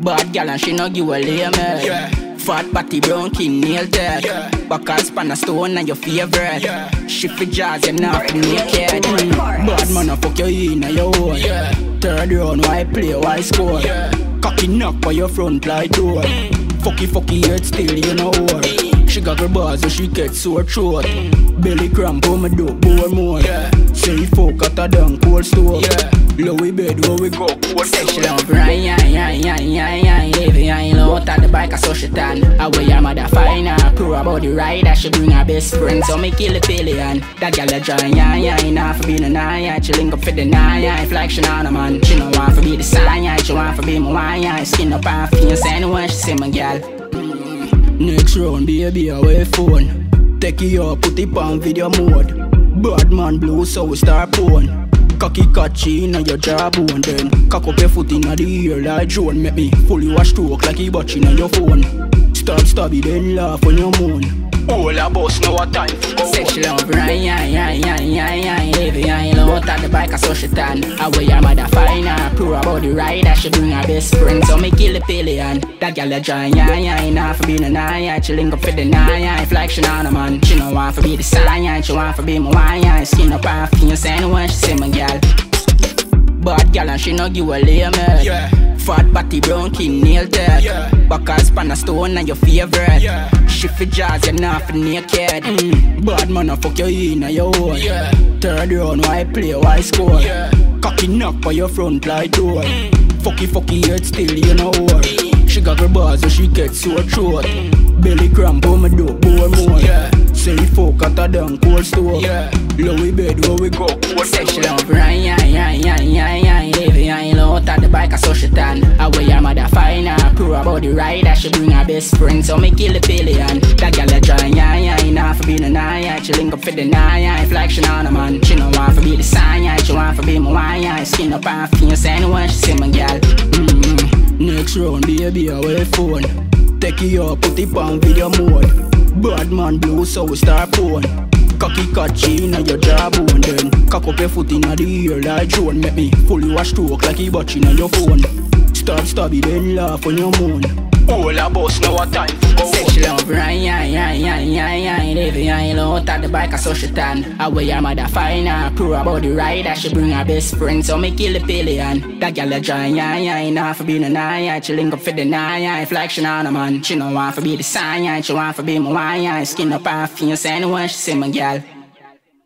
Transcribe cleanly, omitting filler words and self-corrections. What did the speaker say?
Bad gal and she no give a lame. Yeah. Fat body brown king nail tech. Yeah. Backers pan a stone and your favorite. Yeah. Shift for jazz, you not for naked. Chorus. Bad man a fuck you in a your hole. Yeah. Third round, why play, why score? Yeah. Cocky knock by your front like door. Fucky head still you know her. She got her bars so she get sore throat. Belly cramp on my dope, bore more. Yeah. Say folk at a down cold store. Yeah. Lowy bed where we go cold Say she store. love Right, heavy and low out the bike, so she tan. Away your mother fine, pro about the ride. She bring her best friend, so me kill the pillion. That gal a join, enough for being a nine, she link up for the nine, flexion on a man. She no want for be the sign, she want for be my wine. Skin up her face, anyone she see my gal. Next round, baby, away phone. Take it up, put it on video mode. Bad man blue, so we start porn. Cocky catchy in your jawbone, then cock up your foot in the ear like drone. Make me fully wash stroke like he watching on your phone. Stab it, then laugh when you moan. All a boss know what time for go. Say she love right, heavy and low out the bike, so she tan. Away your mother fine, pro about the ride. She bring her best friend, so me kill the pillion. That gal a join, enough for being a nine. She link up for the nine, flexion on a man. She no want for be the sign, she want for be my wine. Skin up her face, anyone she see my gal. Bad gal and she no give a lame. Yeah. Fat body brown king nail tech. Yeah. Backers pan a stone and your favorite. Yeah. Shift for jazz, you not for naked. Bad man a fuck you in a your hole. Yeah. Third round, why play, why score? Yeah. Cocky knock by your front like door. Fucky head still you know her. She got her bars so she get sore throat. Belly cramp on my dope, bore more. Yeah. Say folk at a down cold store. Yeah. Lowy bed where we go cold Say she store. love right, heavy and low out the bike, so she tan. Away your mother fine, pro about the ride. She bring her best friend, so me kill the pillion. That gal a join, enough for being a nine. She link up for the nine, flexion on a man. She no want for be the sign, she want for be my wine. Skin up her face, anyone she see my gal. Next round, baby, away phone. Take it up, put it on video mode. Bad man blue, so we start porn. Cocky catchy in your jawbone, then cock up your foot in the ear like drone. Make me fully wash stroke like he watching on your phone. Stab it, then laugh when you moan. All a boss know what time for go. Say she love right, heavy and low out the bike, so she tan. Away your mother fine, pro about the ride. She bring her best friend, so me kill the pillion. That gal a join, enough for being a nine. She link up for the nine, flexion on a man. She no want for be the sign, she want for be my wine. Skin up her face, anyone she see my gal.